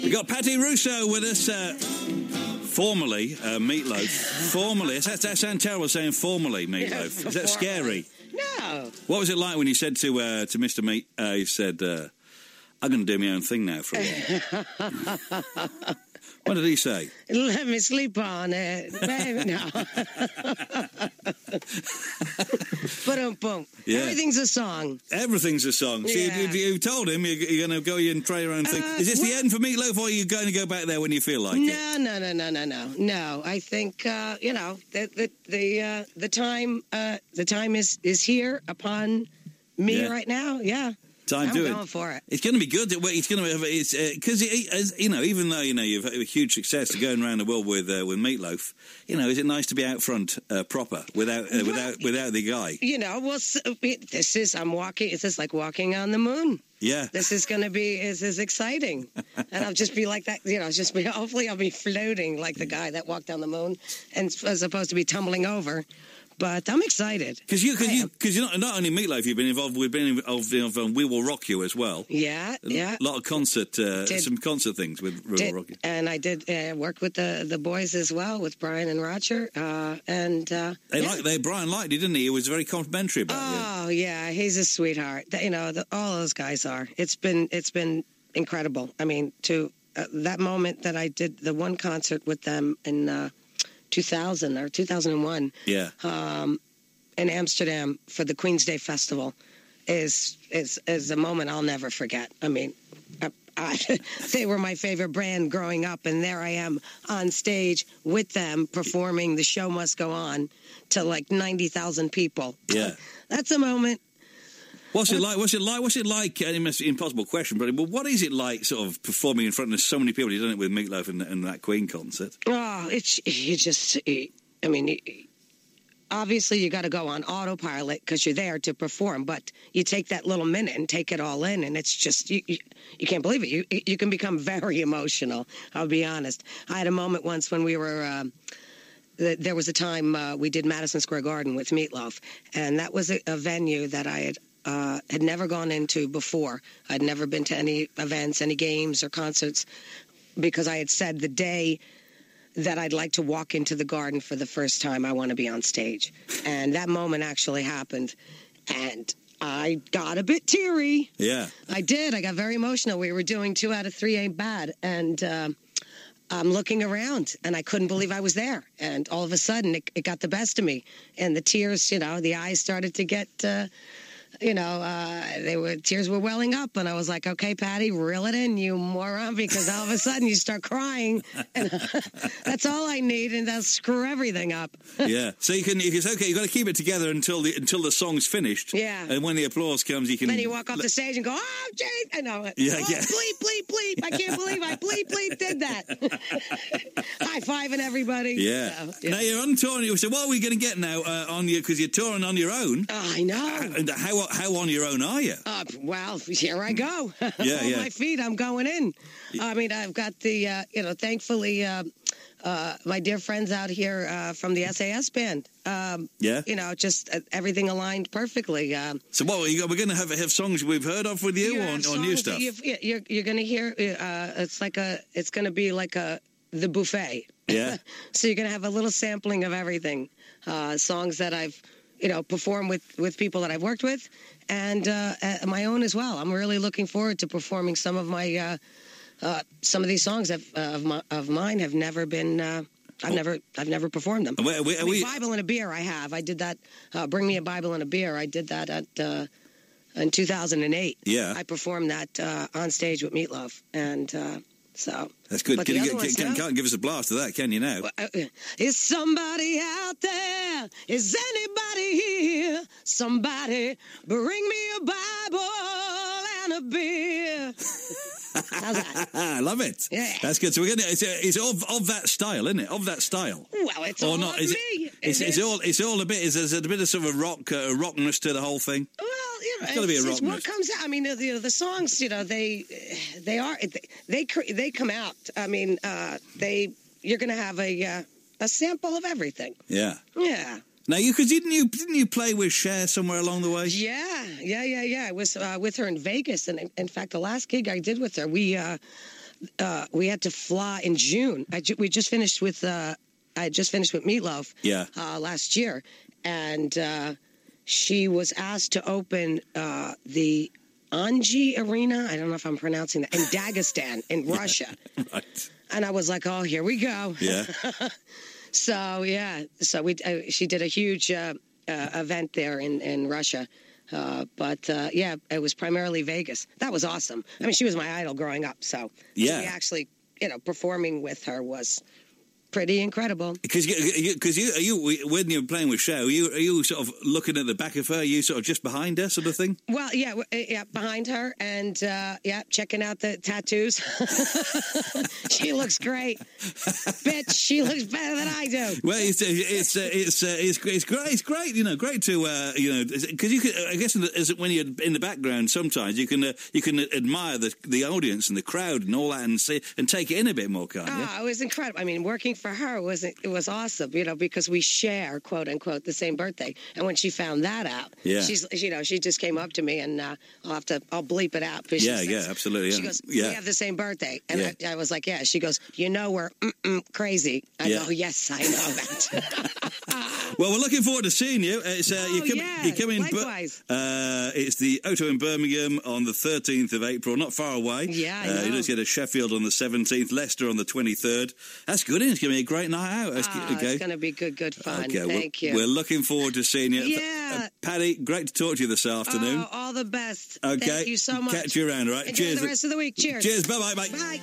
We got Patty Russo with us, formerly Meatloaf. Formerly, that sounds terrible saying formerly Meatloaf. Is that scary? No. What was it like when you said to Mr. Meat, you said, I'm going to do my own thing now for a while? What did he say? Let me sleep on it. Baby, no. Boom. Yeah. Everything's a song. Everything's a song. So Yeah. you told him you're going to go and try your own thing. Is this the end for Meatloaf, or are you going to go back there when you feel like it? No. I think the time is here upon me right now. Yeah. I'm going for it. It's going to be good. It's going to have because even though you've had a huge success going around the world with Meatloaf, is it nice to be out front proper without the guy? This is like walking on the moon. Yeah, this is exciting, and I'll just be like that. Hopefully I'll be floating like the guy that walked on the moon, and as opposed to be tumbling over. But I'm excited because you're not only Meatloaf. You've been involved in We Will Rock You as well. Yeah. A lot of some concert things with We Will Rock You. And I did work with the boys as well, with Brian and Roger. Brian liked you, didn't he? He was very complimentary about you. Oh yeah, he's a sweetheart. All those guys are. It's been incredible. I mean, to that moment that I did the one concert with them in 2000 or 2001 in Amsterdam for the Queen's Day Festival is a moment I'll never forget. I mean, they were my favorite brand growing up, and there I am on stage with them performing The Show Must Go On to like 90,000 people. Yeah. That's a moment. What's it like? And it's an impossible question, but what is it like, sort of performing in front of so many people? You've done it with Meatloaf and that Queen concert. Oh, obviously you got to go on autopilot because you're there to perform, but you take that little minute and take it all in, and it's just you can't believe it. You can become very emotional. I'll be honest. I had a moment once when we were. There was a time we did Madison Square Garden with Meatloaf, and that was a venue that I had never gone into before. I'd never been to any events, any games or concerts, because I had said the day that I'd like to walk into the Garden for the first time, I want to be on stage. And that moment actually happened, and I got a bit teary. Yeah. I did. I got very emotional. We were doing 2 out of 3 Ain't Bad, and I'm looking around, and I couldn't believe I was there. And all of a sudden, it got the best of me. And the tears, the eyes started to get, tears were welling up. And I was like, okay, Patty, reel it in, you moron, because all of a sudden you start crying. And that's all I need, and that'll screw everything up. Yeah. So you've got to keep it together until the song's finished. Yeah. And when the applause comes, you can... Then you walk off the stage and go, oh, Jane, I know it. Yeah, oh, yeah. Bleep. I can't believe I bleep did that. High-fiving everybody. Yeah. So, yeah. Now you're on tour. So what are we going to get now because you're touring on your own? Oh, I know. How on your own are you? Well, here I go. Yeah, on my feet, I'm going in. I mean, I've got the, thankfully, my dear friends out here from the SAS band. Just everything aligned perfectly. So what we're going to have songs we've heard of with you or new stuff? You're going to hear. It's going to be like the buffet. Yeah. So you're going to have a little sampling of everything. Songs that I've performed with people that I've worked with, and my own as well. I'm really looking forward to performing some of my some of these songs of mine have never been. I've never performed them. Bible and a Beer. I did that. Bring Me a Bible and a Beer. I did that in 2008. Yeah. I performed that on stage with Meatloaf, and so that's good. Can't give us a blast of that, can you now? Is somebody out there? Is anybody here? Somebody bring me a Bible and a beer. How's that? I love it. Yeah. That's good. So we're going to. It's of that style, isn't it? Of that style. Well, it's all not, of me. It's all a bit. There's a bit of sort of rockness to the whole thing. Well, it's got to be a rockness. What comes out? I mean, the songs. They come out. I mean, you're going to have a sample of everything. Yeah. Yeah. Now, didn't you play with Cher somewhere along the way? Yeah. I was with her in Vegas, and in fact, the last gig I did with her, we we had to fly in June. We just finished with I just finished with Meatloaf. Yeah. Last year, and she was asked to open the Anji Arena. I don't know if I'm pronouncing that in Dagestan in Russia. Right. And I was like, oh, here we go. Yeah. So she did a huge event there in Russia. But it was primarily Vegas. That was awesome. I mean, she was my idol growing up. So to be actually, performing with her was pretty incredible. Because when you're playing with Cher, are you sort of looking at the back of her? Are you sort of just behind her, sort of thing? Well, yeah, behind her, and checking out the tattoos. She looks great, bitch. She looks better than I do. Well, it's great. It's great. Great to because you can. I guess when you're in the background, sometimes you can admire the audience and the crowd and all that, and take it in a bit more, can't you? Oh, it was incredible. I mean, working for her it was awesome, because we share, quote unquote, the same birthday. And when she found that out, she just came up to me, and I'll bleep it out. Absolutely. Yeah. She goes, we have the same birthday, and I was like, yeah. She goes, we're crazy. I go, yes, I know that. Well, we're looking forward to seeing you. You're coming. Likewise. It's the Oto in Birmingham on the 13th of April, not far away. Yeah, I know. You just get to Sheffield on the 17th, Leicester on the 23rd. That's good, isn't it? It's going to be a great night out. It's going to be good fun. Okay, Thank you. We're looking forward to seeing you. Yeah. Paddy, great to talk to you this afternoon. All the best. Okay. Thank you so much. Catch you around, all right? Enjoy Cheers. the rest of the week. Cheers. Cheers. Bye-bye, mate. Bye.